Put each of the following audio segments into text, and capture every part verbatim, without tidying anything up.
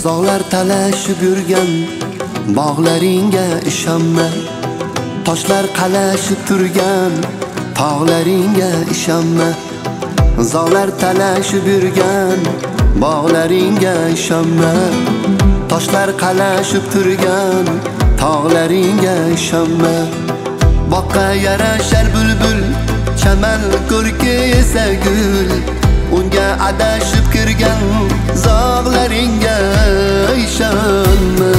Zog'lar talashib yurgan bog'laringga ishonma. Toshlar qalashib turgan tog'laringga ishonma. Zog'lar talashib yurgan bog'laringga ishonma. Toshlar qalashib turgan tog'laringga ishonma. Boqqa yarashar bulbul, chaman ko'rki esa gul. Unga adashib kirgan zog'laringga ishonma.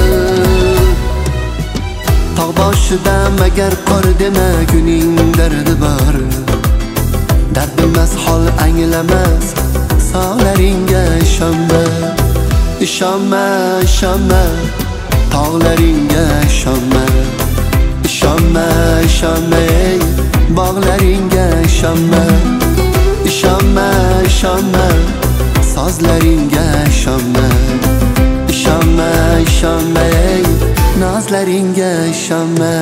Tog' boshida magar qor dema, kuning dardi bor. Dard bilmas hol anglamas sog'laringga ishonma. Ishonma, ishonma, tog'laringga ishonma. Ishonma, ishonma, ey bog'laringga ishonma. Ishonma, ishonma, sozlaringga ishonma. Ishonma, ishonma, ey nozlaringga ishonma.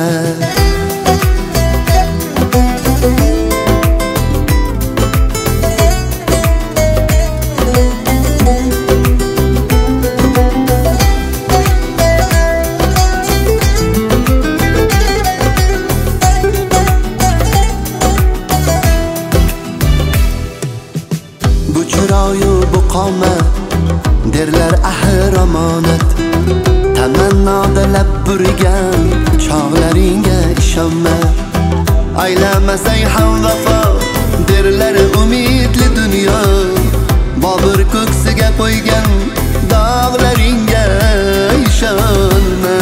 Bu chiroyu bu qomat derlar ahir omonat. Tamannoda lab burgan chog'laringga ishonma. Aylamasang ham vafo derlar umidli dunyo. Bobur ko'ksiga qo'ygan dog'laringga ishonma.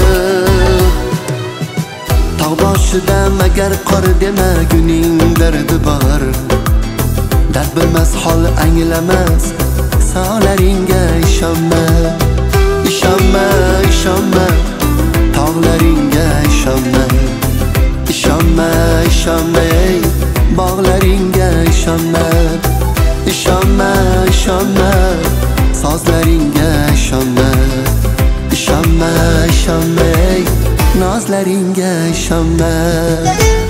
Tog' boshida magar qor dema, kuning dardi bor. Dard bilmas hol anglamas sog'laringga ishonma. Ishonma, ishonma, tog'laringga ishonma. Ishonma, ishonma, ey bog'laringga ishonma. Ishonma, ishonma, sozlaringga ishonma. Ishonma, ishonma, ey nozlaringga ishonma.